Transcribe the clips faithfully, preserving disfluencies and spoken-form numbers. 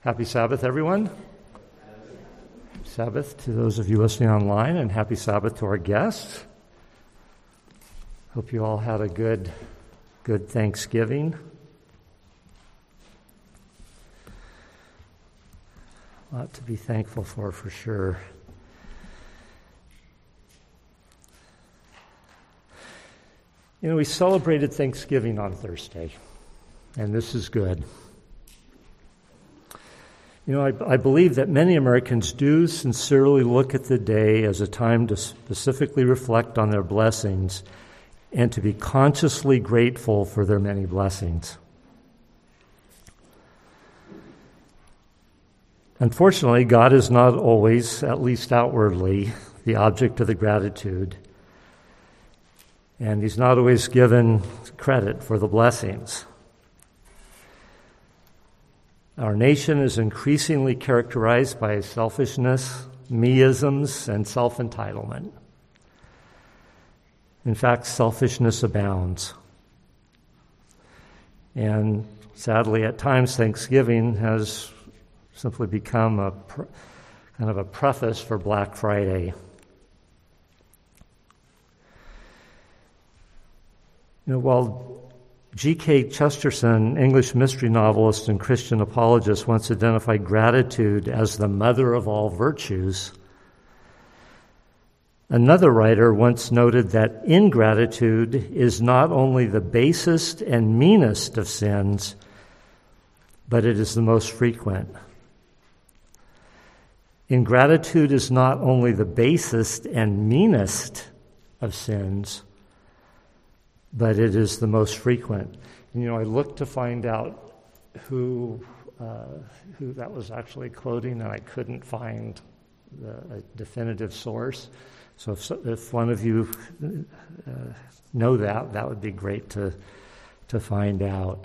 Happy Sabbath, everyone. Sabbath to those of you listening online, and happy Sabbath to our guests. Hope you all had a good, good Thanksgiving. A lot to be thankful for, for sure. You know, we celebrated Thanksgiving on Thursday, and this is good. You know, I, I believe that many Americans do sincerely look at the day as a time to specifically reflect on their blessings and to be consciously grateful for their many blessings. Unfortunately, God is not always, at least outwardly, the object of the gratitude, and He's not always given credit for the blessings. Our nation is increasingly characterized by selfishness, me-isms, and self-entitlement. In fact, selfishness abounds. And sadly, at times, Thanksgiving has simply become a kind of a preface for Black Friday. You know, while G K Chesterton, English mystery novelist and Christian apologist, once identified gratitude as the mother of all virtues, another writer once noted that ingratitude is not only the basest and meanest of sins, but it is the most frequent. Ingratitude is not only the basest and meanest of sins, but it is the most frequent. And, you know, I looked to find out who uh, who that was actually quoting, and I couldn't find the, a definitive source. So if, if one of you uh, know that, that would be great to to find out.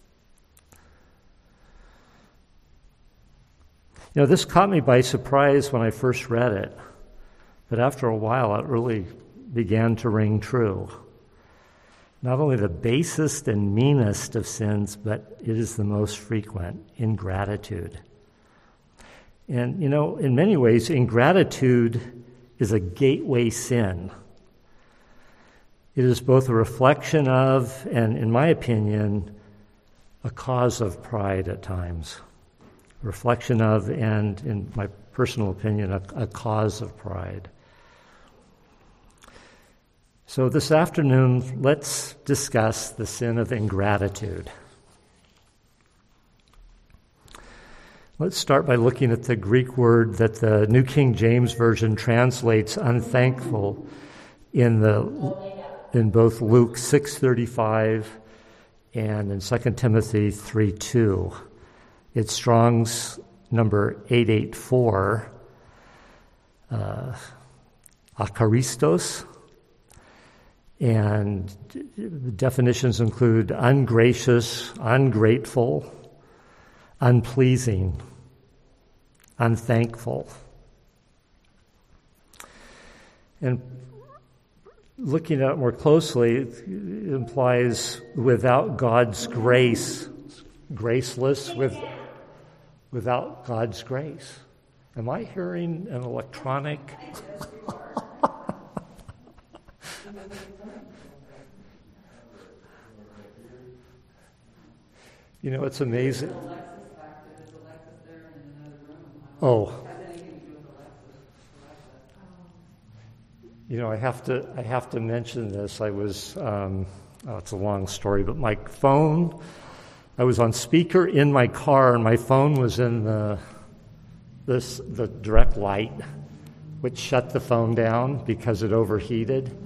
You know, this caught me by surprise when I first read it, but after a while it really began to ring true. Not only the basest and meanest of sins, but it is the most frequent, ingratitude. And, you know, in many ways, ingratitude is a gateway sin. It is both a reflection of, and in my opinion, a cause of pride at times. A reflection of, and in my personal opinion, a, a cause of pride. So this afternoon, let's discuss the sin of ingratitude. Let's start by looking at the Greek word that the New King James Version translates unthankful in the in both Luke six thirty-five and in Second Timothy three two. It's Strong's number eight eighty-four, uh, akaristos. And definitions include ungracious, ungrateful, unpleasing, unthankful. And looking at it more closely, it implies without God's grace, graceless, with, without God's grace. Am I hearing an electronic? You know, it's amazing. Oh. You know, I have to I have to mention this. I was, um, oh, it's a long story, but my phone, I was on speaker in my car, and my phone was in the this the direct light, which shut the phone down because it overheated.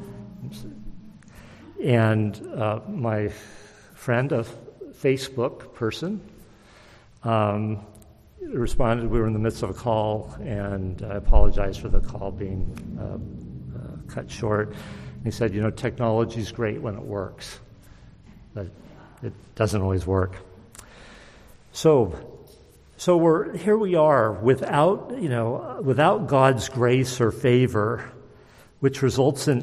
And uh, my friend, a Facebook person, um, responded. We were in the midst of a call, and I apologized for the call being uh, uh, cut short. And he said, you know, technology is great when it works, but it doesn't always work. So, so we're here we are without, you know, without God's grace or favor, which results in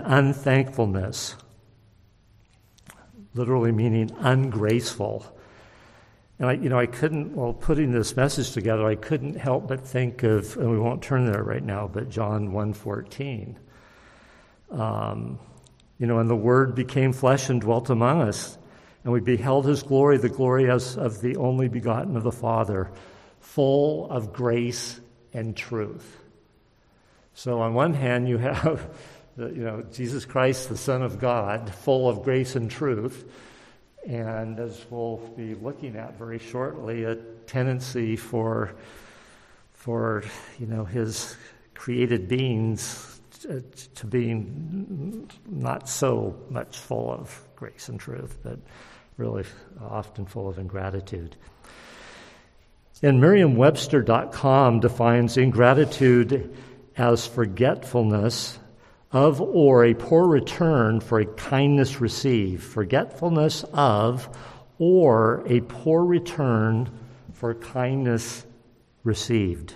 unthankfulness. Literally meaning ungraceful. And I, you know, I couldn't, while putting this message together, I couldn't help but think of, and we won't turn there right now, but John one fourteen. Um, you know, and the Word became flesh and dwelt among us, and we beheld his glory, the glory as of the only begotten of the Father, full of grace and truth. So on one hand, you have, the, you know, Jesus Christ, the Son of God, full of grace and truth. And as we'll be looking at very shortly, a tendency for, for you know, his created beings to, to be not so much full of grace and truth, but really often full of ingratitude. And Merriam Webster dot com defines ingratitude as forgetfulness of or a poor return for a kindness received. Forgetfulness of or a poor return for kindness received.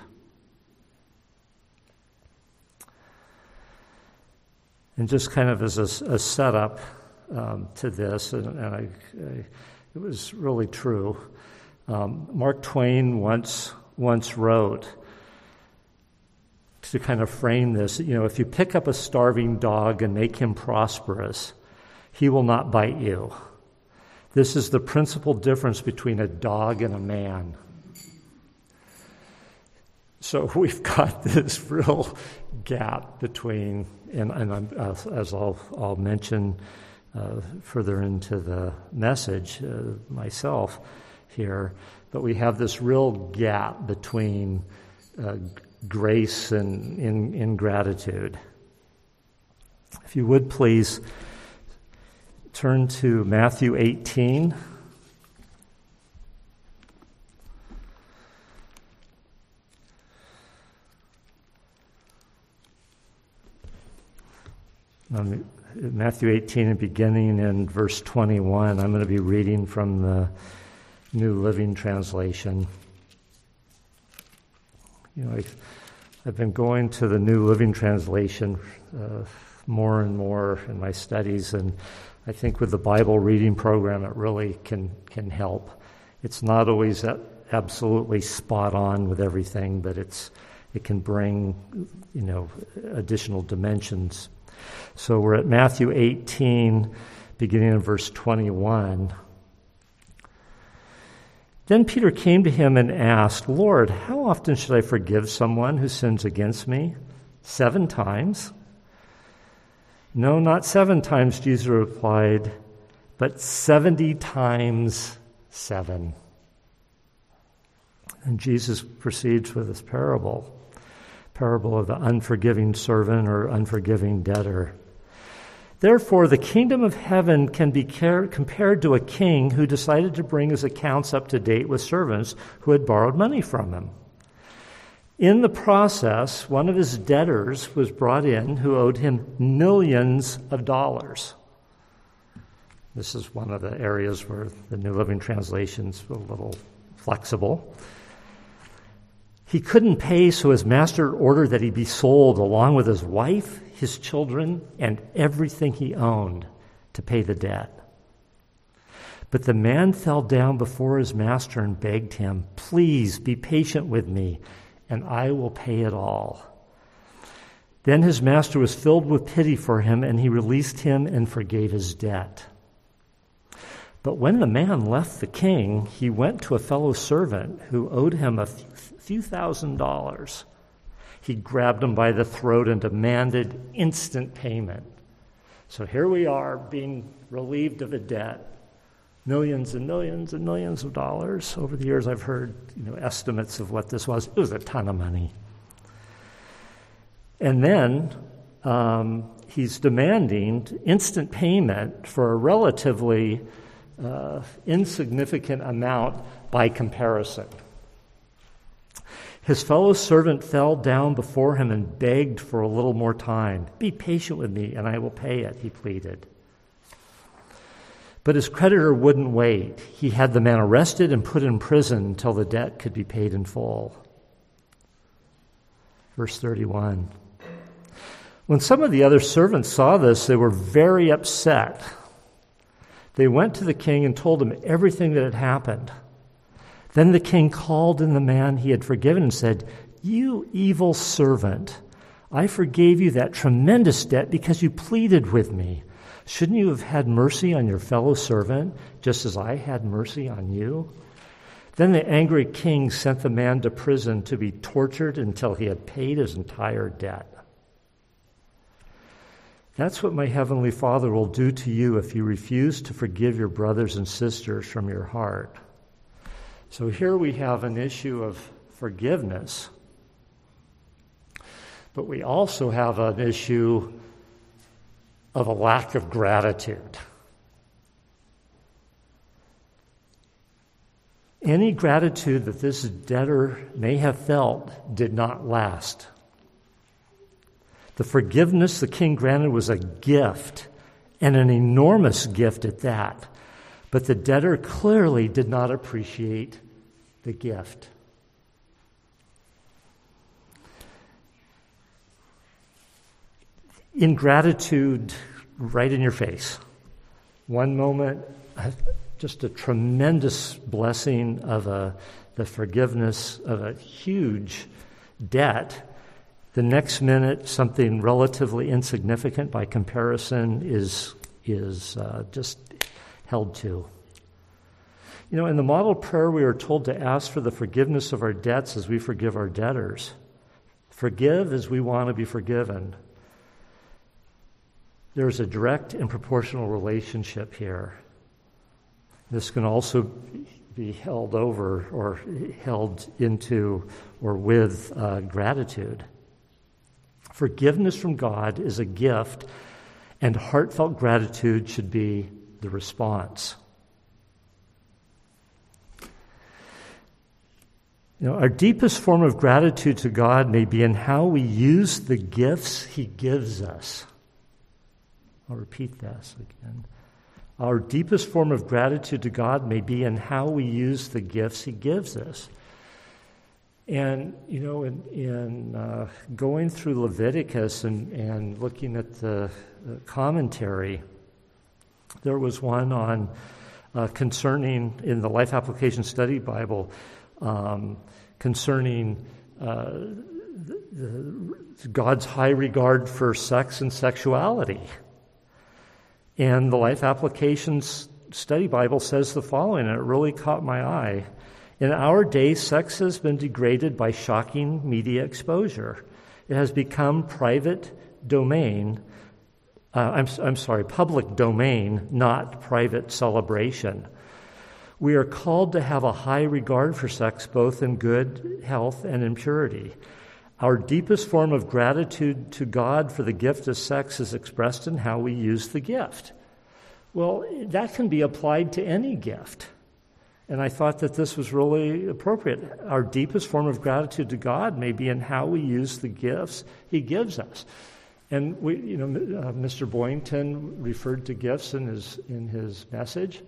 And just kind of as a, a setup um, to this, and, and I, I, it was really true. Um, Mark Twain once once wrote, to kind of frame this, you know, if you pick up a starving dog and make him prosperous, he will not bite you. This is the principal difference between a dog and a man. So we've got this real gap between, and, and I'm, uh, as I'll, I'll mention uh, further into the message uh, myself here, but we have this real gap between uh, grace and in, ingratitude. If you would please turn to Matthew eighteen. Um, Matthew eighteen, and beginning in verse twenty-one, I'm going to be reading from the New Living Translation. You know, I've, I've been going to the New Living Translation uh, more and more in my studies, and I think with the Bible reading program, it really can can help. It's not always absolutely spot on with everything, but it's it can bring, you know, additional dimensions. So we're at Matthew eighteen, beginning in verse twenty-one. Then Peter came to him and asked, Lord, how often should I forgive someone who sins against me? Seven times? No, not seven times, Jesus replied, but seventy times seven. And Jesus proceeds with this parable, parable of the unforgiving servant or unforgiving debtor. Therefore, the kingdom of heaven can be compared to a king who decided to bring his accounts up to date with servants who had borrowed money from him. In the process, one of his debtors was brought in who owed him millions of dollars. This is one of the areas where the New Living Translation's a little flexible. He couldn't pay, so his master ordered that he be sold along with his wife, his children, and everything he owned to pay the debt. But the man fell down before his master and begged him, please be patient with me, and I will pay it all. Then his master was filled with pity for him, and he released him and forgave his debt. But when the man left the king, he went to a fellow servant who owed him a few thousand dollars. He grabbed him by the throat and demanded instant payment. So here we are being relieved of a debt. Millions and millions and millions of dollars. Over the years I've heard, you know, estimates of what this was. It was a ton of money. And then um, he's demanding instant payment for a relatively uh, insignificant amount by comparison. His fellow servant fell down before him and begged for a little more time. Be patient with me, and I will pay it, he pleaded. But his creditor wouldn't wait. He had the man arrested and put in prison until the debt could be paid in full. Verse thirty-one. When some of the other servants saw this, they were very upset. They went to the king and told him everything that had happened. Then the king called in the man he had forgiven and said, "You evil servant, I forgave you that tremendous debt because you pleaded with me. Shouldn't you have had mercy on your fellow servant, just as I had mercy on you?" Then the angry king sent the man to prison to be tortured until he had paid his entire debt. That's what my heavenly Father will do to you if you refuse to forgive your brothers and sisters from your heart. So here we have an issue of forgiveness, but we also have an issue of a lack of gratitude. Any gratitude that this debtor may have felt did not last. The forgiveness the king granted was a gift, and an enormous gift at that. But the debtor clearly did not appreciate the gift. Ingratitude right in your face. One moment, just a tremendous blessing of a, the forgiveness of a huge debt. The next minute, something relatively insignificant by comparison is, is uh, just held to. You know, in the model prayer, we are told to ask for the forgiveness of our debts as we forgive our debtors. Forgive as we want to be forgiven. There's a direct and proportional relationship here. This can also be held over or held into or with uh, gratitude. Forgiveness from God is a gift, and heartfelt gratitude should be the response. You know, our deepest form of gratitude to God may be in how we use the gifts He gives us. I'll repeat this again. Our deepest form of gratitude to God may be in how we use the gifts He gives us. And, you know, in, in uh, going through Leviticus and, and looking at the, the commentary, there was one on uh, concerning, in the Life Application Study Bible, um, concerning uh, the, the, God's high regard for sex and sexuality. And the Life Applications Study Bible says the following, and it really caught my eye. In our day, sex has been degraded by shocking media exposure. It has become private domain, uh, I'm, I'm sorry, public domain, not private celebration. We are called to have a high regard for sex, both in good health and in purity. Our deepest form of gratitude to God for the gift of sex is expressed in how we use the gift. Well, that can be applied to any gift. And I thought that this was really appropriate. Our deepest form of gratitude to God may be in how we use the gifts He gives us. And we, you know, uh, Mister Boynton referred to gifts in his in his message,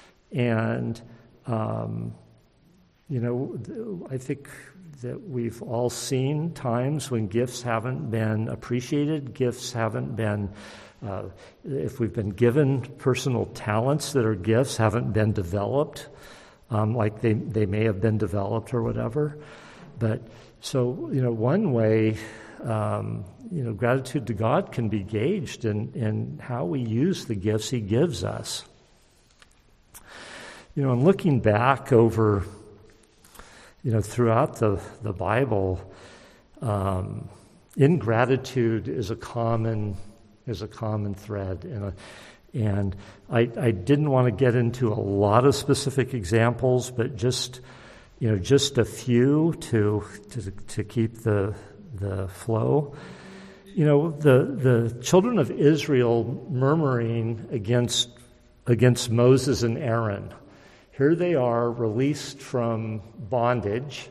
and um, you know, I think that we've all seen times when gifts haven't been appreciated, gifts haven't been, uh, if we've been given personal talents that are gifts, haven't been developed. Um, like they, they may have been developed or whatever. But so, you know, one way, um, you know, gratitude to God can be gauged in, in how we use the gifts He gives us. You know, and looking back over, you know, throughout the, the Bible, um, ingratitude is a common is a common thread. And, a, and I, I didn't want to get into a lot of specific examples, but just, you know, just a few to to, to keep the the flow. You know, the the children of Israel murmuring against against Moses and Aaron. Here they are, released from bondage,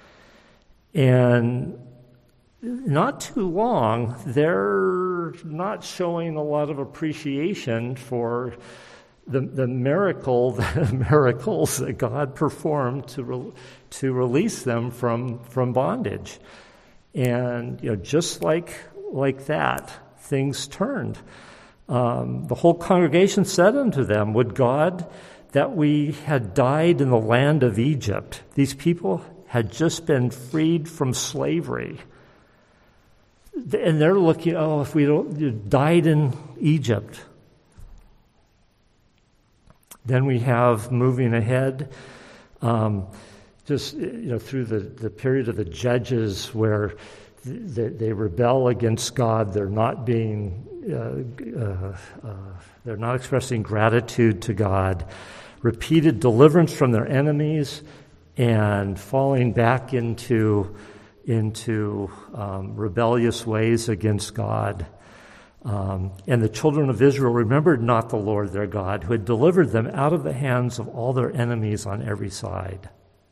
and not too long, they're not showing a lot of appreciation for the the miracle, the miracles that God performed to re, to release them from from bondage, and you know, just like like that, things turned. Um, the whole congregation said unto them, "Would God that we had died in the land of Egypt. These people had just been freed from slavery. And they're looking, oh, if we don't you died in Egypt. Then we have, moving ahead, um, just you know, through the, the period of the Judges where they, they rebel against God. They're not being, uh, uh, uh, they're not expressing gratitude to God. Repeated deliverance from their enemies and falling back into into um, rebellious ways against God. Um, and the children of Israel remembered not the Lord their God, who had delivered them out of the hands of all their enemies on every side.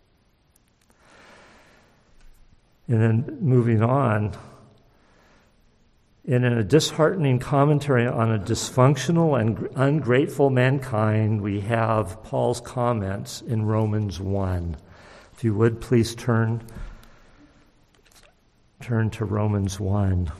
And then moving on, and in a disheartening commentary on a dysfunctional and ungrateful mankind, we have Paul's comments in Romans one. If you would, please turn, turn to Romans one.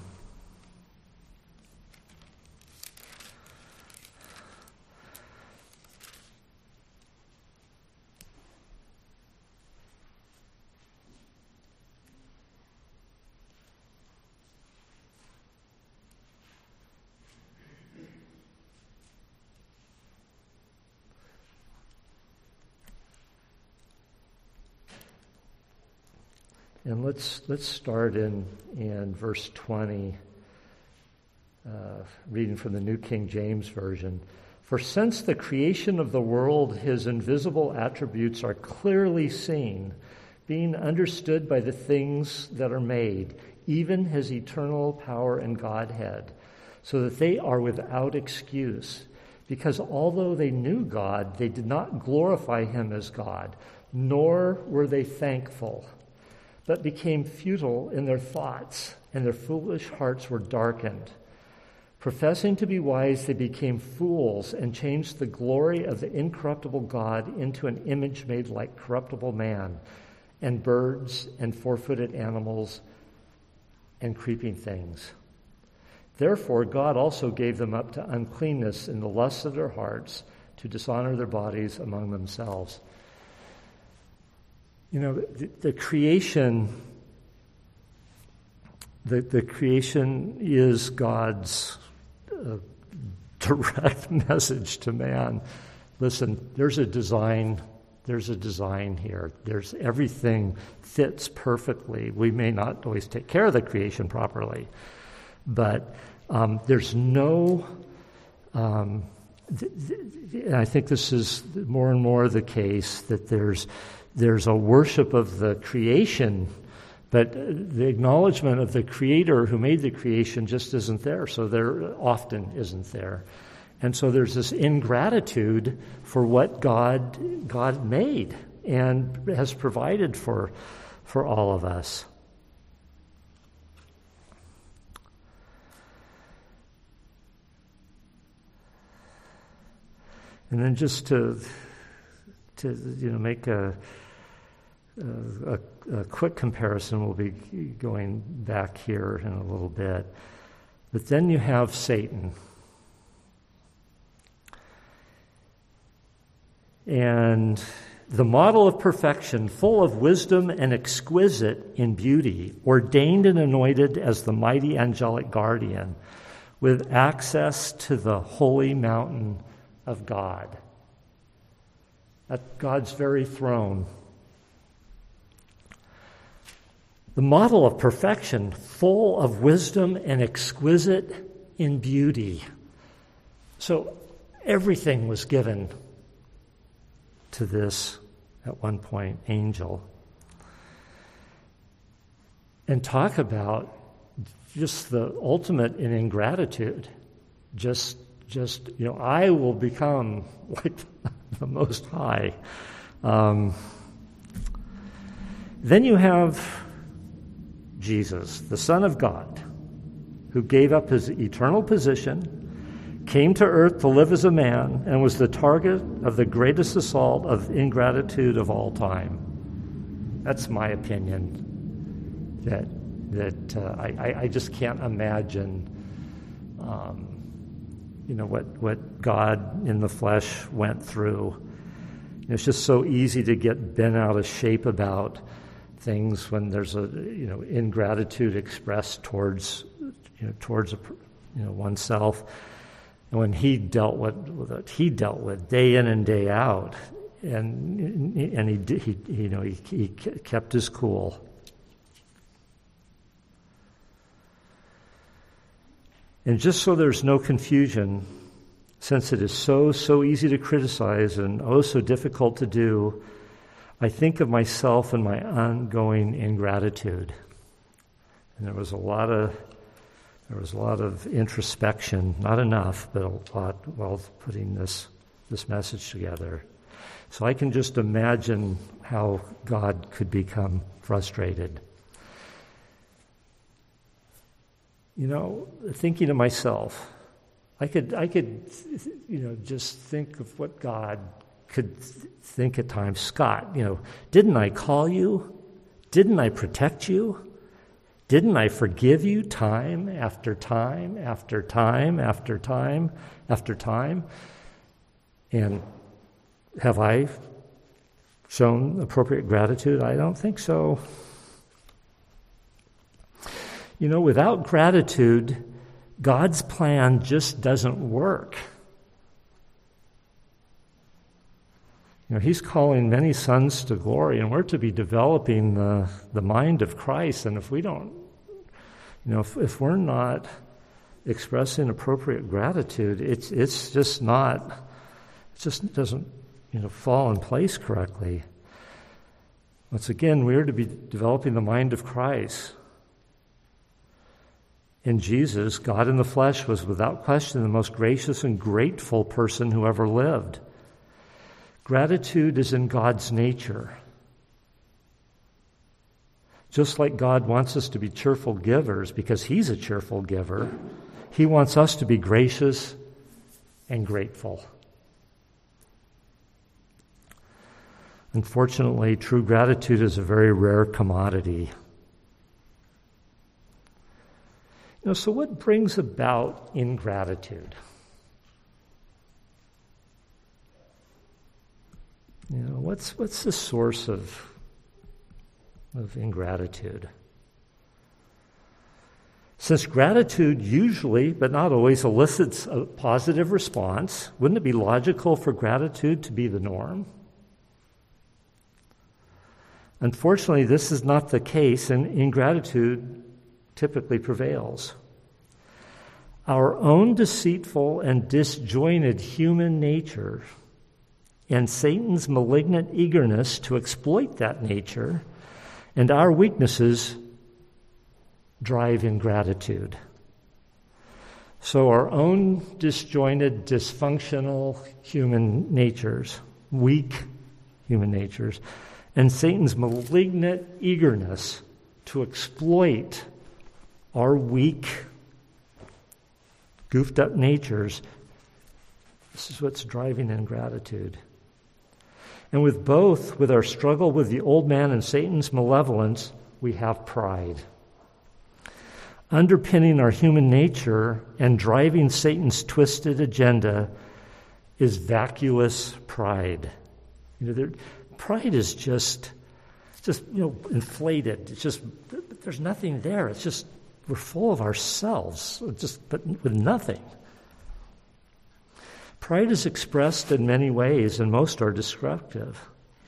And let's let's start in, in verse twenty, uh, reading from the New King James Version. For since the creation of the world, his invisible attributes are clearly seen, being understood by the things that are made, even his eternal power and Godhead, so that they are without excuse. Because although they knew God, they did not glorify him as God, nor were they thankful, but became futile in their thoughts, and their foolish hearts were darkened. Professing to be wise, they became fools and changed the glory of the incorruptible God into an image made like corruptible man, and birds, and four-footed animals, and creeping things. Therefore, God also gave them up to uncleanness in the lusts of their hearts, to dishonor their bodies among themselves. You know, the, the creation, the, the creation is God's uh, direct message to man. Listen, there's a design, there's a design here. There's everything fits perfectly. We may not always take care of the creation properly, but um, there's no, um, th- th- and I think this is more and more the case, that there's There's a worship of the creation, but the acknowledgement of the Creator who made the creation just isn't there, so there often isn't there. And so there's this ingratitude for what God God made and has provided for, for all of us. And then just to to you know make a A, a quick comparison, we'll be going back here in a little bit. But then you have Satan. And the model of perfection, full of wisdom and exquisite in beauty, ordained and anointed as the mighty angelic guardian, with access to the holy mountain of God, at God's very throne. The model of perfection, full of wisdom and exquisite in beauty. So everything was given to this, at one point, angel. And talk about just the ultimate in ingratitude. Just, just you know, I will become like the Most High. Um, then you have Jesus, the Son of God, who gave up his eternal position, came to earth to live as a man, and was the target of the greatest assault of ingratitude of all time. That's my opinion. That that uh, I, I just can't imagine, um, you know, what what God in the flesh went through. It's just so easy to get bent out of shape about things when there's a, you know, ingratitude expressed towards, you know, towards a, you know, oneself. And when he dealt with what he dealt with day in and day out, and and he did, he you know he he kept his cool. And just so there's no confusion, since it is so, so easy to criticize and oh so difficult to do, I think of myself and my ongoing ingratitude. And there was a lot of there was a lot of introspection, not enough, but a lot while putting this this message together. So I can just imagine how God could become frustrated. You know, thinking to myself, I could, I could, you know, just think of what God could think at times. Scott, you know, didn't I call you? Didn't I protect you? Didn't I forgive you time after time after time after time after time? And have I shown appropriate gratitude? I don't think so. You know, without gratitude, God's plan just doesn't work. You know, He's calling many sons to glory, and we're to be developing the, the mind of Christ. And if we don't, you know, if, if we're not expressing appropriate gratitude, it's it's just not, it just doesn't, you know, fall in place correctly. Once again, we're to be developing the mind of Christ. In Jesus, God in the flesh was without question the most gracious and grateful person who ever lived. Gratitude is in God's nature. Just like God wants us to be cheerful givers because He's a cheerful giver, He wants us to be gracious and grateful. Unfortunately, true gratitude is a very rare commodity. You know, so what brings about ingratitude? You know, what's what's the source of of ingratitude? Since gratitude usually, but not always, elicits a positive response, wouldn't it be logical for gratitude to be the norm? Unfortunately, this is not the case, and ingratitude typically prevails. Our own deceitful and disjointed human nature and Satan's malignant eagerness to exploit that nature and our weaknesses drive ingratitude. So our own disjointed, dysfunctional human natures, weak human natures, and Satan's malignant eagerness to exploit our weak, goofed up natures, this is what's driving ingratitude. And with both, with our struggle with the old man and Satan's malevolence, we have pride. Underpinning our human nature and driving Satan's twisted agenda is vacuous pride. You know, there, pride is just, just you know, inflated. It's just, there's nothing there. It's just, we're full of ourselves, just but with nothing. Pride is expressed in many ways, and most are destructive.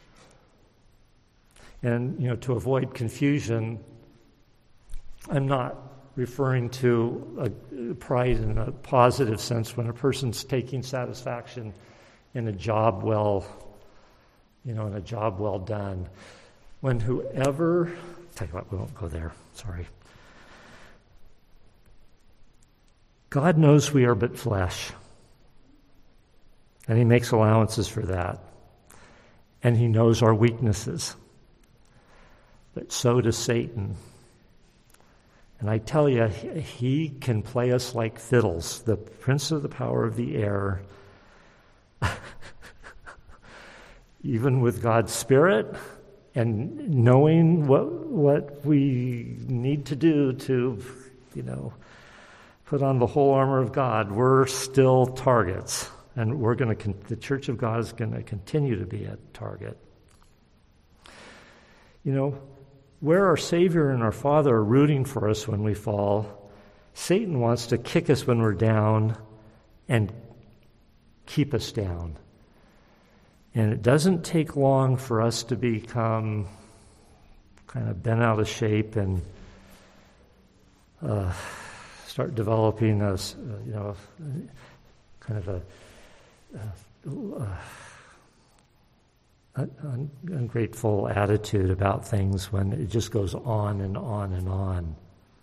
And, you know, to avoid confusion, I'm not referring to a pride in a positive sense when a person's taking satisfaction in a job well, you know, in a job well done. When whoever, tell you what, we won't go there, sorry. God knows we are but flesh, and He makes allowances for that. And He knows our weaknesses. But so does Satan. And I tell you, he can play us like fiddles. The prince of the power of the air, even with God's Spirit and knowing what what we need to do to, you know, put on the whole armor of God, we're still targets and we're going to. The Church of God is going to continue to be a target. You know, where our Savior and our Father are rooting for us when we fall, Satan wants to kick us when we're down and keep us down. And it doesn't take long for us to become kind of bent out of shape and uh, start developing a, you know, kind of a, a, a un, ungrateful attitude about things when it just goes on and on and on.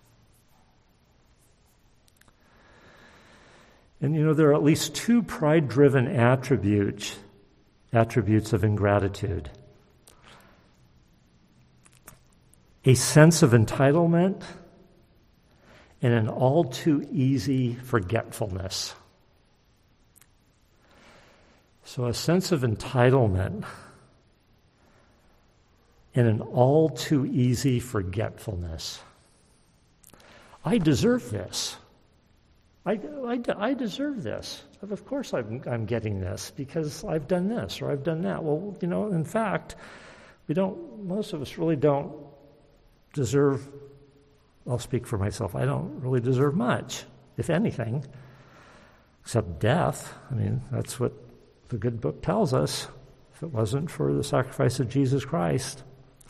And you know, there are at least two pride-driven attributes attributes of ingratitude. A sense of entitlement and an all too easy forgetfulness. So a sense of entitlement and an all too easy forgetfulness. I deserve this. I, I, I deserve this. Of course I'm, I'm getting this because I've done this or I've done that. Well, you know, in fact, we don't, most of us really don't deserve, I'll speak for myself, I don't really deserve much, if anything, except death. I mean, that's what the good book tells us, if it wasn't for the sacrifice of Jesus Christ.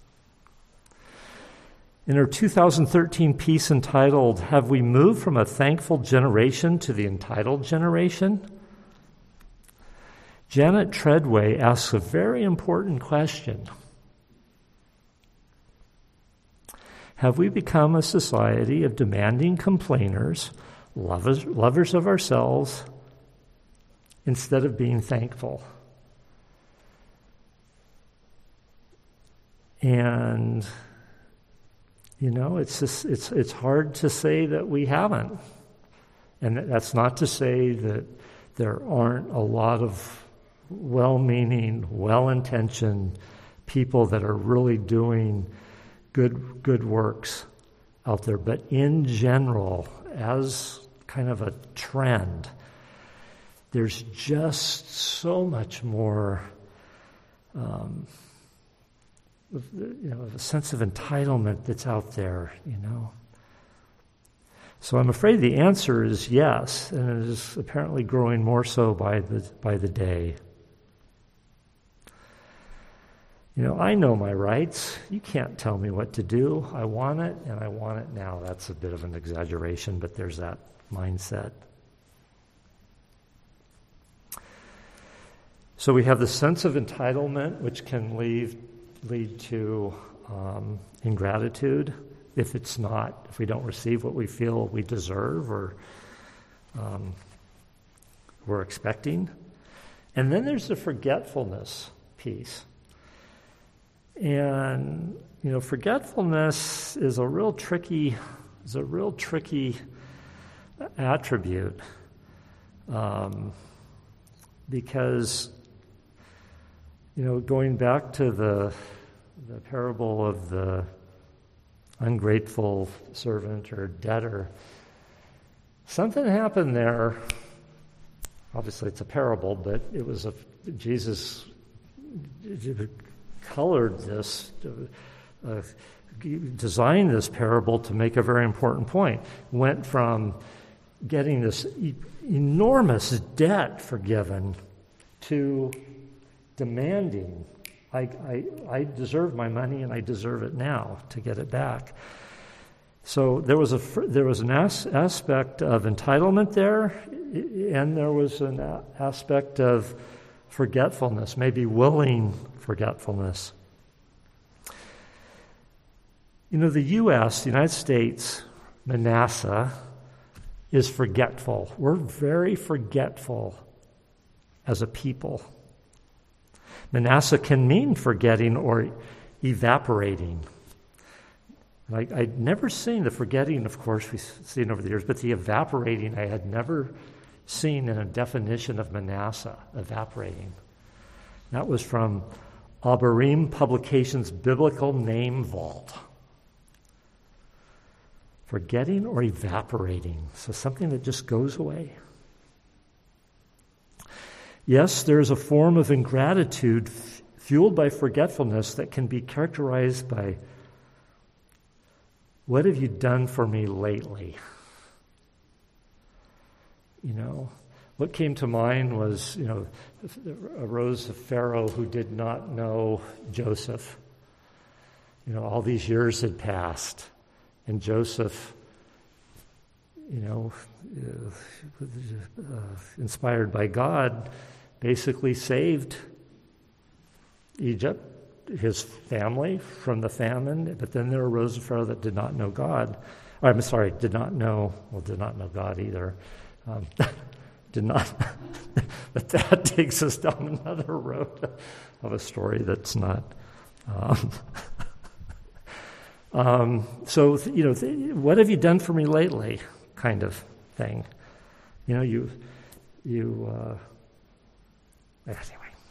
In her two thousand thirteen piece entitled, "Have We Moved from a Thankful Generation to the Entitled Generation?" Janet Treadway asks a very important question. Have we become a society of demanding complainers, lovers, lovers of ourselves, instead of being thankful? And you know, it's just, it's it's hard to say that we haven't. And that's not to say that there aren't a lot of well-meaning, well-intentioned people that are really doing good good works out there. But in general, as kind of a trend, there's just so much more um you know, a sense of entitlement that's out there, you know. So I'm afraid the answer is yes, and it is apparently growing more so by the by the day. You know, I know my rights. You can't tell me what to do. I want it, and I want it now. That's a bit of an exaggeration, but there's that mindset. So we have the sense of entitlement, which can lead lead to um, ingratitude if it's not, if we don't receive what we feel we deserve or um, we're expecting. And then there's the forgetfulness piece. And, you know, forgetfulness is a real tricky, is a real tricky attribute um, because, you know, going back to the the parable of the ungrateful servant or debtor, something happened there. Obviously, it's a parable, but it was a Jesus colored this, uh, designed this parable to make a very important point. Went from getting this e- enormous debt forgiven to demanding, I, I, I deserve my money and I deserve it now to get it back. So there was a there was an as, aspect of entitlement there, and there was an a, aspect of forgetfulness, maybe willing forgetfulness. You know, the U S, the United States, Manasseh, is forgetful. We're very forgetful as a people. Manasseh can mean forgetting or evaporating. I, I'd never seen the forgetting, of course, we've seen over the years, but the evaporating I had never seen in a definition of Manasseh, evaporating. That was from Abarim Publications' Biblical Name Vault. Forgetting or evaporating, so something that just goes away. Yes, there is a form of ingratitude f- fueled by forgetfulness that can be characterized by, what have you done for me lately? You know, what came to mind was, you know, arose a Pharaoh who did not know Joseph. You know, all these years had passed, and Joseph, you know, uh, inspired by God, basically saved Egypt, his family, from the famine. But then there arose a Pharaoh that did not know God. Or, I'm sorry, did not know, well, did not know God either. Um, did not, but that takes us down another road of a story that's not. Um, um, so, you know, th- what have you done for me lately, kind of thing. You know, you, you, uh, anyway.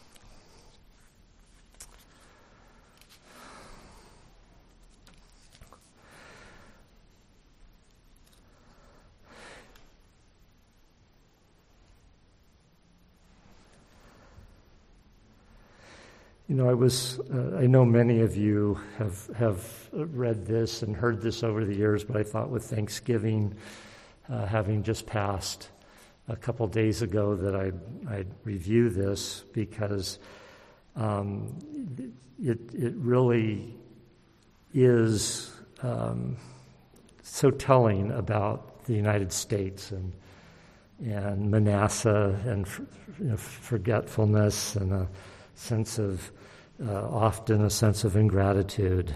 You know, I was, uh, I know many of you have have read this and heard this over the years, but I thought with Thanksgiving uh, having just passed a couple days ago that I'd, I'd review this because um, it, it really is um, so telling about the United States and and Manasseh and you know, forgetfulness and a sense of Uh, often a sense of ingratitude.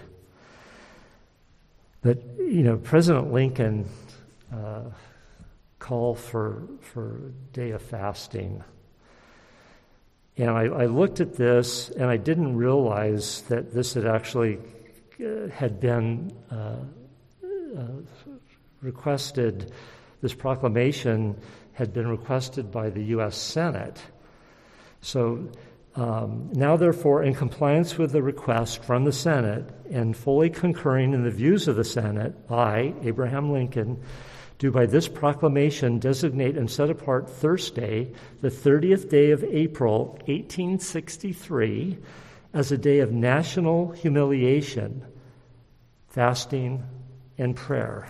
But, you know, President Lincoln uh, called for, for a day of fasting. And I, I looked at this, and I didn't realize that this had actually uh, had been uh, uh, requested, this proclamation had been requested by the U S Senate. So Um, now, therefore, in compliance with the request from the Senate and fully concurring in the views of the Senate, I, Abraham Lincoln, do by this proclamation designate and set apart Thursday, the thirtieth day of April, eighteen sixty-three, as a day of national humiliation, fasting, and prayer.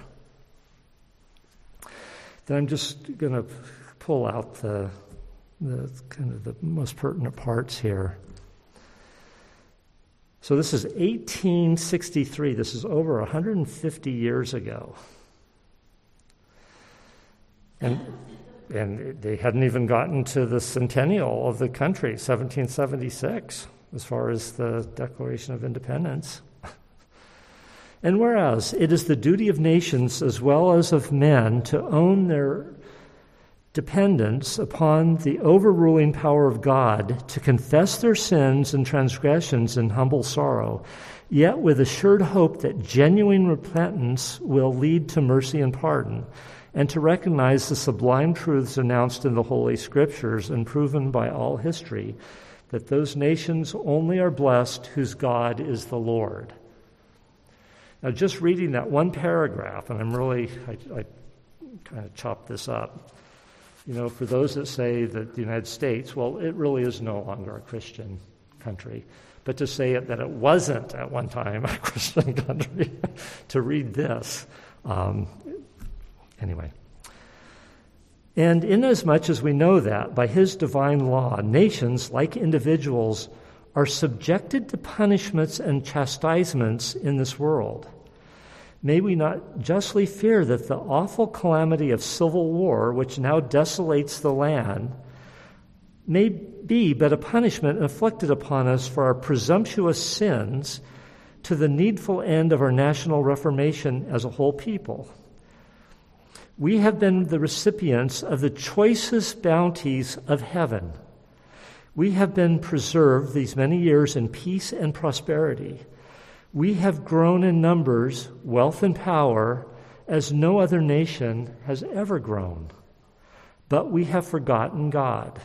Then I'm just going to pull out the the kind of the most pertinent parts here. So this is eighteen sixty-three. This is over one hundred fifty years ago. And and they hadn't even gotten to the centennial of the country, seventeen seventy-six, as far as the Declaration of Independence. And whereas it is the duty of nations as well as of men to own their dependence upon the overruling power of God, to confess their sins and transgressions in humble sorrow, yet with assured hope that genuine repentance will lead to mercy and pardon, and to recognize the sublime truths announced in the Holy Scriptures and proven by all history, that those nations only are blessed whose God is the Lord. Now, just reading that one paragraph, and I'm really, I, I kind of chopped this up. You know, for those that say that the United States, well, it really is no longer a Christian country. But to say it that it wasn't at one time a Christian country, to read this, um, anyway. And inasmuch as we know that, by his divine law, nations, like individuals, are subjected to punishments and chastisements in this world, may we not justly fear that the awful calamity of civil war, which now desolates the land, may be but a punishment inflicted upon us for our presumptuous sins to the needful end of our national reformation as a whole people. We have been the recipients of the choicest bounties of heaven. We have been preserved these many years in peace and prosperity. We have grown in numbers, wealth, and power as no other nation has ever grown. But we have forgotten God.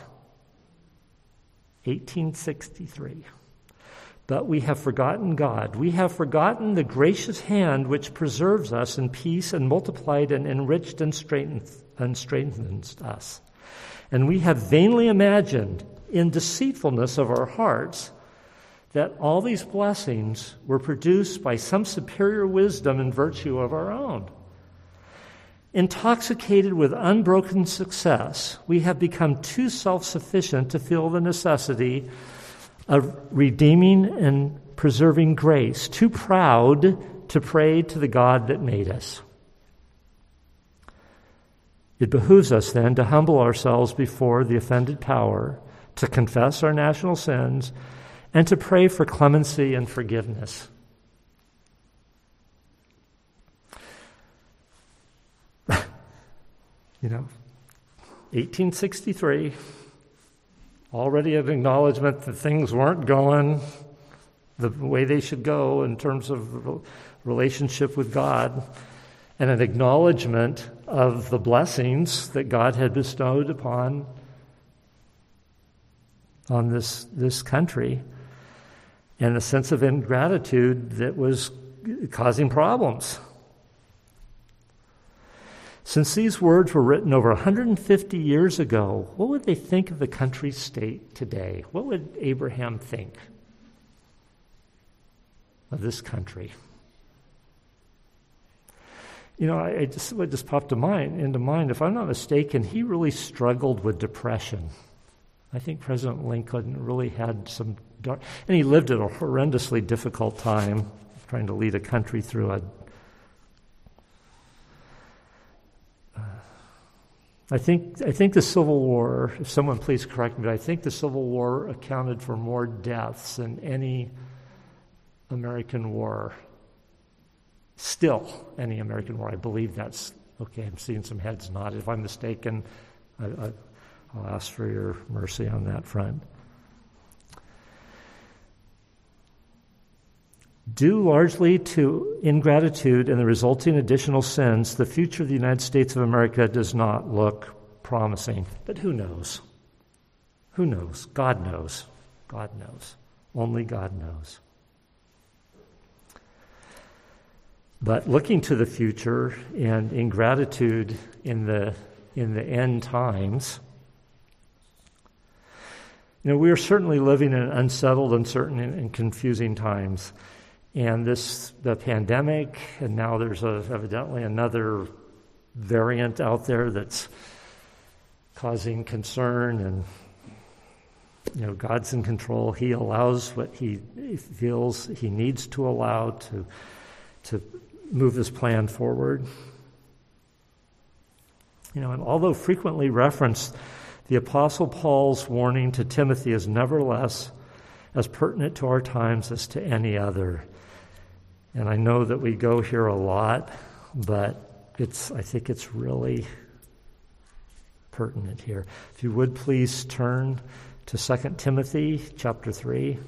eighteen sixty-three. But we have forgotten God. We have forgotten the gracious hand which preserves us in peace and multiplied and enriched and strengthened, and strengthens us. And we have vainly imagined in deceitfulness of our hearts that all these blessings were produced by some superior wisdom and virtue of our own. Intoxicated with unbroken success, we have become too self-sufficient to feel the necessity of redeeming and preserving grace, too proud to pray to the God that made us. It behooves us then to humble ourselves before the offended power, to confess our national sins, and to pray for clemency and forgiveness. You know, eighteen sixty-three, already an acknowledgement that things weren't going the way they should go in terms of relationship with God, and an acknowledgement of the blessings that God had bestowed upon on this, this country, and a sense of ingratitude that was causing problems. Since these words were written over one hundred fifty years ago, what would they think of the country's state today? What would Abraham think of this country? You know, I, I just what just popped to mind, into mind. If I'm not mistaken, he really struggled with depression. I think President Lincoln really had some dark, and he lived at a horrendously difficult time, trying to lead a country through a. Uh, I think I think the Civil War. If someone please correct me, but I think the Civil War accounted for more deaths than any American war. Still, any American war. I believe that's okay. I'm seeing some heads nod. If I'm mistaken, I, I, I'll ask for your mercy on that front. Due largely to ingratitude and the resulting additional sins, the future of the United States of America does not look promising. But who knows? Who knows? God knows. God knows. Only God knows. But looking to the future and ingratitude in the in the end times, you know, we are certainly living in unsettled, uncertain, and confusing times. And this, the pandemic, and now there's a, evidently another variant out there that's causing concern. And you know, God's in control. He allows what He feels He needs to allow to to move this plan forward. You know, and although frequently referenced, the Apostle Paul's warning to Timothy is nevertheless as pertinent to our times as to any other. And I know that we go here a lot, but it's I think it's really pertinent here. If you would please turn to Second Timothy chapter three.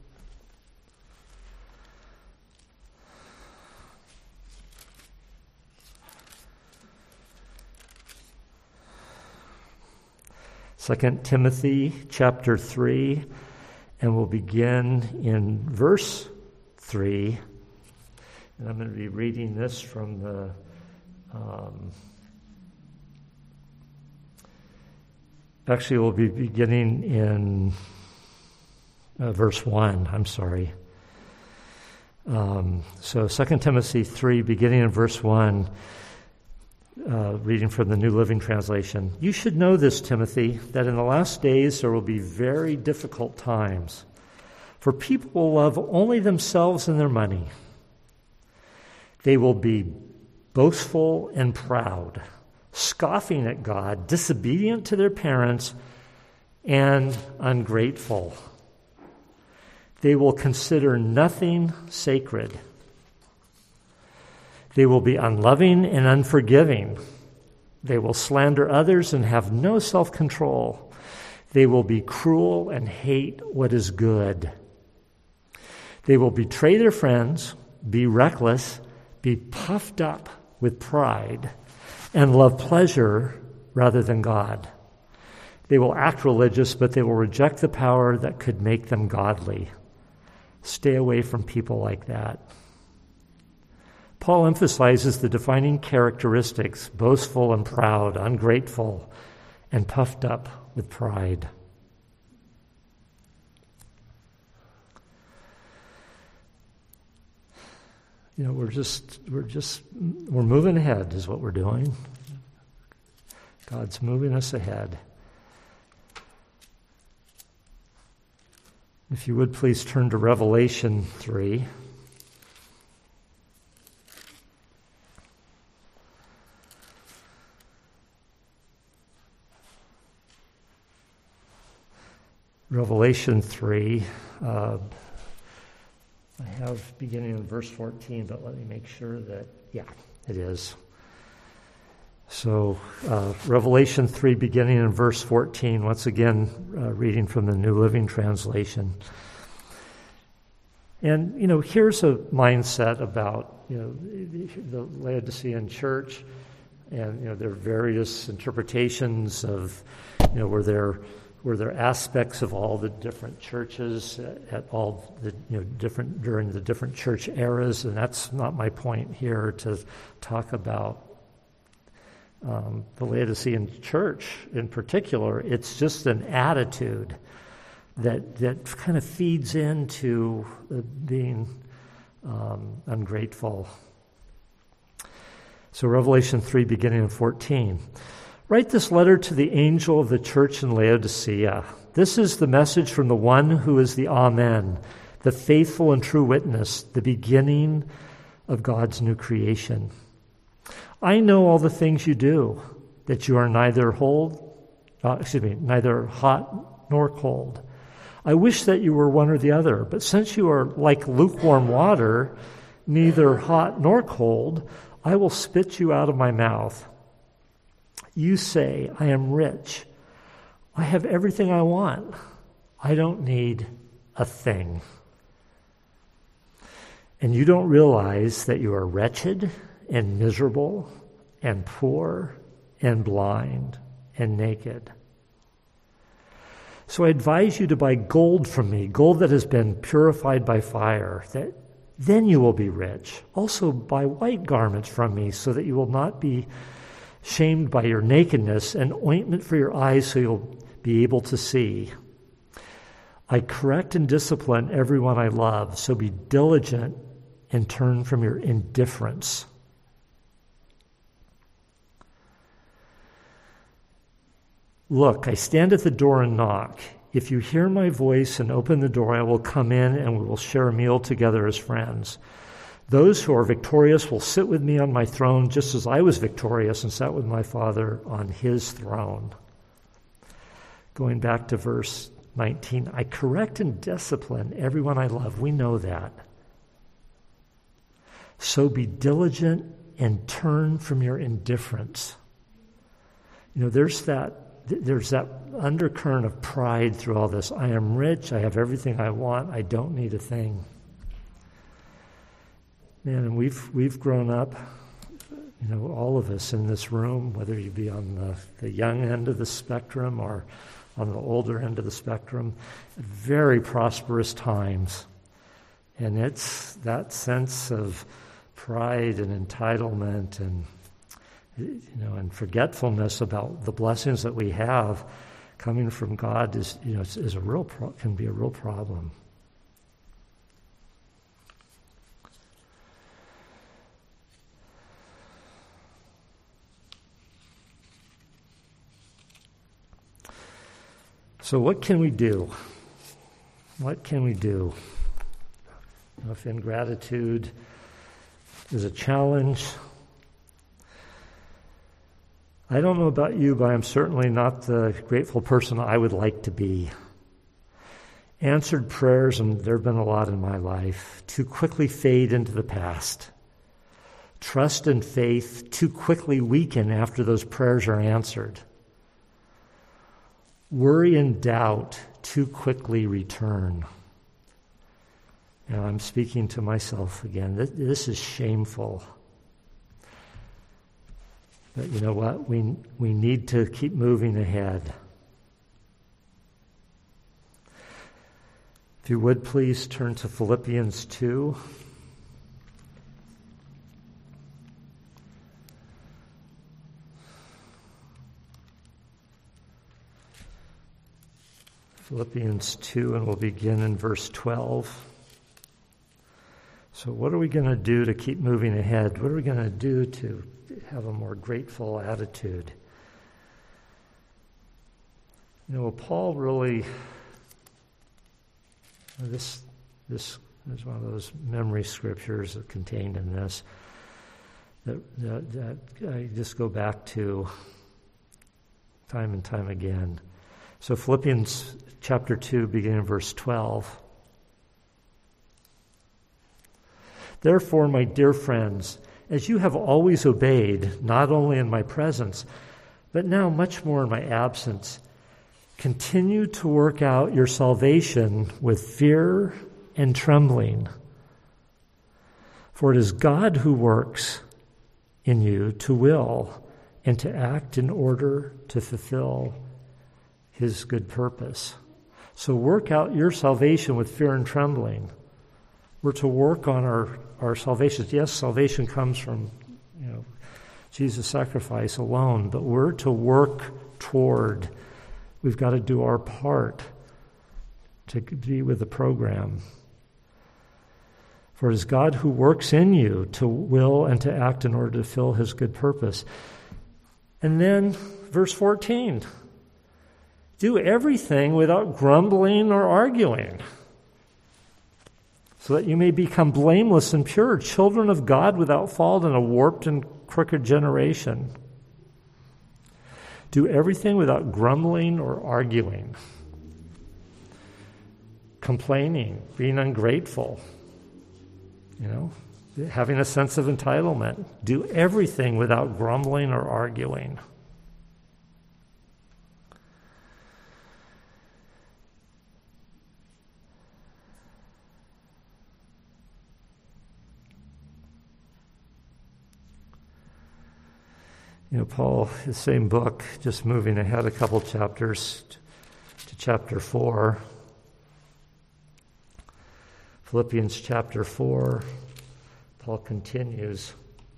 Second Timothy chapter three, and we'll begin in verse three. And I'm going to be reading this from the um, actually we'll be beginning in uh, verse one. I'm sorry. Um, so Second Timothy three, beginning in verse one. Uh, reading from the New Living Translation. You should know this, Timothy, that in the last days there will be very difficult times. For people will love only themselves and their money. They will be boastful and proud, scoffing at God, disobedient to their parents, and ungrateful. They will consider nothing sacred. They will be unloving and unforgiving. They will slander others and have no self-control. They will be cruel and hate what is good. They will betray their friends, be reckless, be puffed up with pride, and love pleasure rather than God. They will act religious, but they will reject the power that could make them godly. Stay away from people like that. Paul emphasizes the defining characteristics: boastful and proud, ungrateful, and puffed up with pride. you know, we're just, we're just, we're moving ahead is what we're doing. God's moving us ahead. If you would please turn to Revelation three. Revelation three. Uh, I have beginning in verse fourteen, but let me make sure that, yeah, it is. So, uh, Revelation three, beginning in verse fourteen, once again, uh, reading from the New Living Translation. And, you know, here's a mindset about, you know, the Laodicean church, and, you know, there are various interpretations of, you know, were there, were there aspects of all the different churches at all the, you know, different, during the different church eras, and that's not my point here to talk about Um, the Laodicean church in particular. It's just an attitude that that kind of feeds into uh, being um, ungrateful. So Revelation three, beginning in fourteen. Write this letter to the angel of the church in Laodicea. This is the message from the one who is the Amen, the faithful and true witness, the beginning of God's new creation. I know all the things you do, that you are neither hold, uh, excuse me, neither hot nor cold. I wish that you were one or the other, but since you are like lukewarm water, neither hot nor cold, I will spit you out of my mouth. You say, I am rich. I have everything I want. I don't need a thing. And you don't realize that you are wretched and miserable, and poor, and blind, and naked. So I advise you to buy gold from me, gold that has been purified by fire, that then you will be rich. Also buy white garments from me, so that you will not be shamed by your nakedness, and ointment for your eyes, so you'll be able to see. I correct and discipline everyone I love, so be diligent and turn from your indifference. Look, I stand at the door and knock. If you hear my voice and open the door, I will come in and we will share a meal together as friends. Those who are victorious will sit with me on my throne, just as I was victorious and sat with my Father on his throne. Going back to verse nineteen, I correct and discipline everyone I love. We know that. So be diligent and turn from your indifference. You know, there's that There's that undercurrent of pride through all this. I am rich. I have everything I want. I don't need a thing. Man, and we've we've grown up, you know, all of us in this room, whether you be on the, the young end of the spectrum or on the older end of the spectrum, very prosperous times. And it's that sense of pride and entitlement and you know, and forgetfulness about the blessings that we have coming from God is, you know, is, is a real pro- can be a real problem. So, what can we do? What can we do? You know, if ingratitude is a challenge, I don't know about you, but I'm certainly not the grateful person I would like to be. Answered prayers, and there have been a lot in my life, too quickly fade into the past. Trust and faith too quickly weaken after those prayers are answered. Worry and doubt too quickly return. Now, I'm speaking to myself again. This is shameful. But you know what? We we need to keep moving ahead. If you would please turn to Philippians two. Philippians two, and we'll begin in verse twelve. So what are we going to do to keep moving ahead? What are we going to do to have a more grateful attitude? You know, Paul really, this this is one of those memory scriptures that contained in this that, that, that I just go back to time and time again. So Philippians chapter two, beginning in verse twelve. Therefore, my dear friends, as you have always obeyed, not only in my presence, but now much more in my absence, continue to work out your salvation with fear and trembling. For it is God who works in you to will and to act in order to fulfill his good purpose. So work out your salvation with fear and trembling. We're to work on our, our salvation. Yes, salvation comes from, you know, Jesus' sacrifice alone, but we're to work toward. We've got to do our part to be with the program. For it is God who works in you to will and to act in order to fulfill his good purpose. And then verse fourteen. Do everything without grumbling or arguing, so that you may become blameless and pure, children of God without fault in a warped and crooked generation. Do everything without grumbling or arguing, complaining, being ungrateful, you know, having a sense of entitlement. Do everything without grumbling or arguing. You know, Paul, his same book, just moving ahead a couple chapters to chapter four. Philippians chapter four, Paul continues.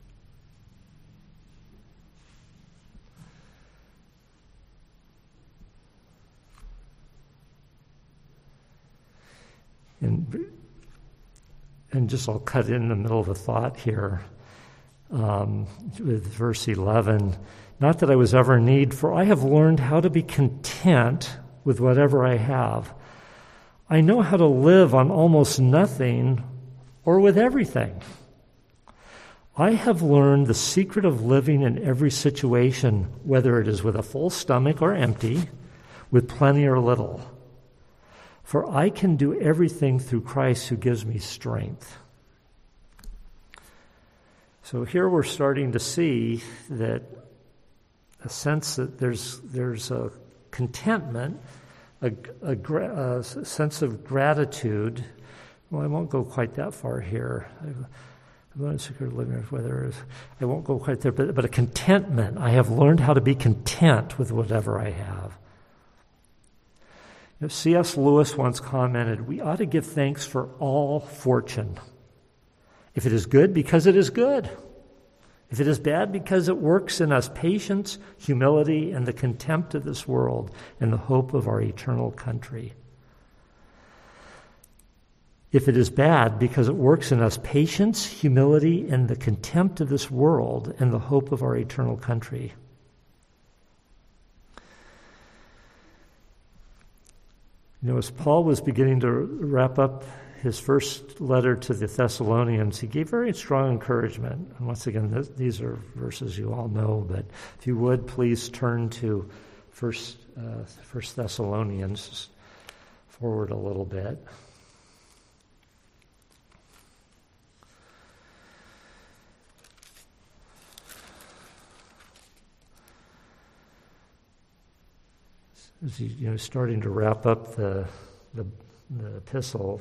And, and just I'll cut in the middle of a thought here. Um, with verse eleven, not that I was ever in need, for I have learned how to be content with whatever I have. I know how to live on almost nothing or with everything. I have learned the secret of living in every situation, whether it is with a full stomach or empty, with plenty or little. For I can do everything through Christ who gives me strength. So here we're starting to see that a sense that there's there's a contentment, a, a, a sense of gratitude. Well, I won't go quite that far here. I'm learning secret living whether I won't go quite there, but, but a contentment. I have learned how to be content with whatever I have. You know, C S Lewis once commented, "We ought to give thanks for all fortune. If it is good, because it is good. If it is bad, because it works in us patience, humility, and the contempt of this world, and the hope of our eternal country. If it is bad, because it works in us patience, humility, and the contempt of this world, and the hope of our eternal country." You know, as Paul was beginning to wrap up his first letter to the Thessalonians, he gave very strong encouragement. And once again, th- these are verses you all know, but if you would, please turn to First, uh, First Thessalonians, forward a little bit. As he, you know, starting to wrap up the the, the epistle.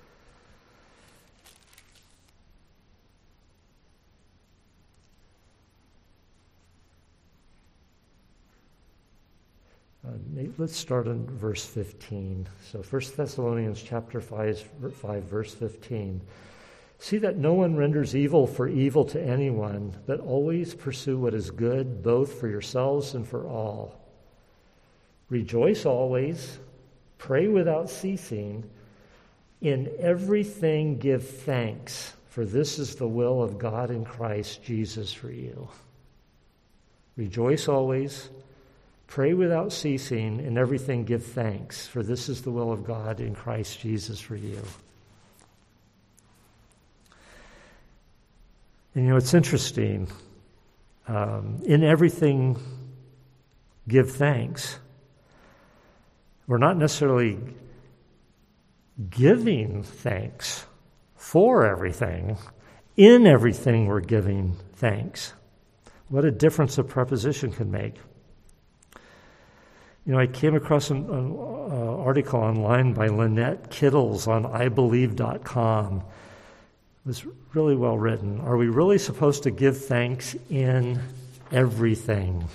Uh, let's start in verse fifteen. So First Thessalonians chapter five, five, verse fifteen. See that no one renders evil for evil to anyone, but always pursue what is good, both for yourselves and for all. Rejoice always, pray without ceasing, in everything give thanks, for this is the will of God in Christ Jesus for you. Rejoice always, pray without ceasing, in everything give thanks, for this is the will of God in Christ Jesus for you. And you know, it's interesting. Um, in everything, give thanks. We're not necessarily giving thanks for everything. In everything, we're giving thanks. What a difference a preposition can make. You know, I came across an, an uh, article online by Lynette Kittles on I believe dot com. It was really well written. Are we really supposed to give thanks in everything?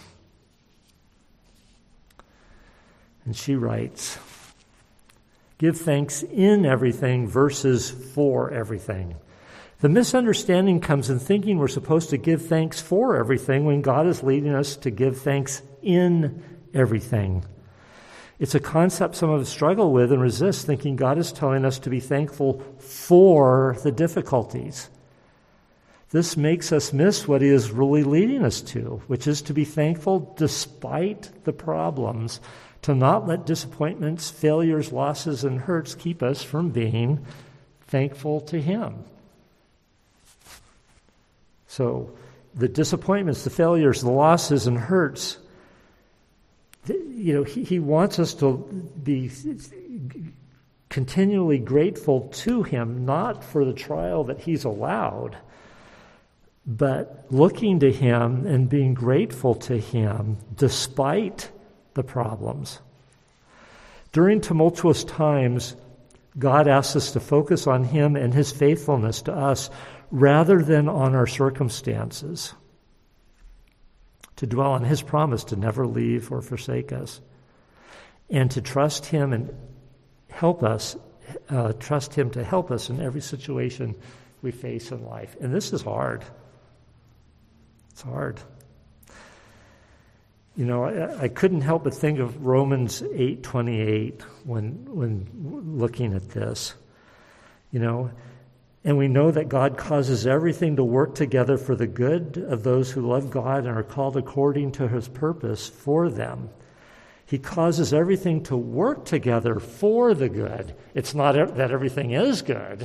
And she writes, give thanks in everything versus for everything. The misunderstanding comes in thinking we're supposed to give thanks for everything when God is leading us to give thanks in everything. It's a concept some of us struggle with and resist, thinking God is telling us to be thankful for the difficulties. This makes us miss what He is really leading us to, which is to be thankful despite the problems, to not let disappointments, failures, losses, and hurts keep us from being thankful to Him. So the disappointments, the failures, the losses, and hurts, you know, he, he wants us to be continually grateful to Him, not for the trial that He's allowed, but looking to Him and being grateful to Him despite the problems. During tumultuous times, God asks us to focus on Him and His faithfulness to us rather than on our circumstances, to dwell on His promise to never leave or forsake us, and to trust Him and help us, uh, trust Him to help us in every situation we face in life. And this is hard. It's hard. You know, I, I couldn't help but think of Romans eight twenty-eight when when looking at this. You know, and we know that God causes everything to work together for the good of those who love God and are called according to His purpose for them. He causes everything to work together for the good. It's not that everything is good.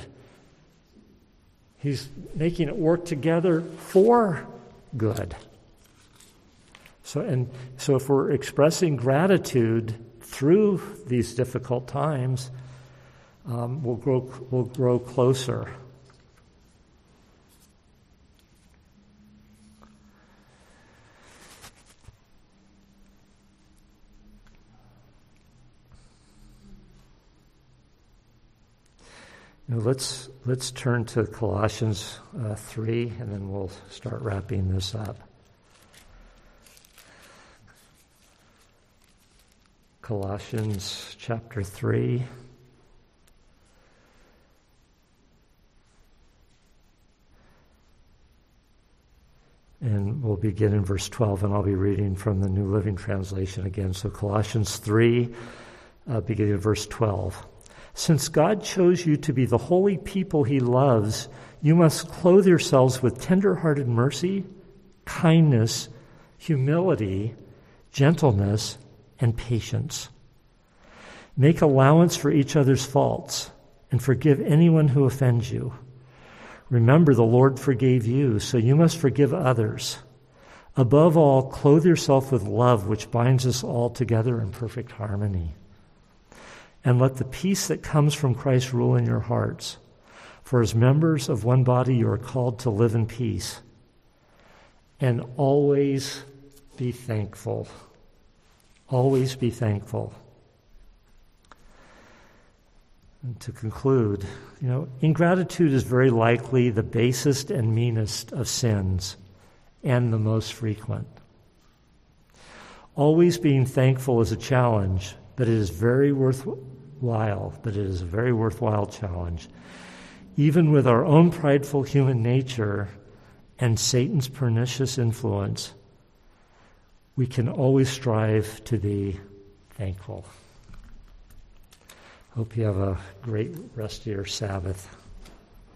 He's making it work together for good. So, and so if we're expressing gratitude through these difficult times, um, we'll grow we'll grow closer. Now let's let's turn to Colossians uh, three, and then we'll start wrapping this up. Colossians chapter three. And we'll begin in verse twelve, and I'll be reading from the New Living Translation again. So Colossians three, uh, beginning of verse twelve. Since God chose you to be the holy people He loves, you must clothe yourselves with tender-hearted mercy, kindness, humility, gentleness, and patience. Make allowance for each other's faults and forgive anyone who offends you. Remember, the Lord forgave you, so you must forgive others. Above all, clothe yourself with love, which binds us all together in perfect harmony. And let the peace that comes from Christ rule in your hearts. For as members of one body, you are called to live in peace. And always be thankful. Always be thankful. And to conclude, you know, ingratitude is very likely the basest and meanest of sins, and the most frequent. Always being thankful is a challenge, but it is very worthwhile, but it is a very worthwhile challenge. Even with our own prideful human nature and Satan's pernicious influence, we can always strive to be thankful. Hope you have a great rest of your Sabbath.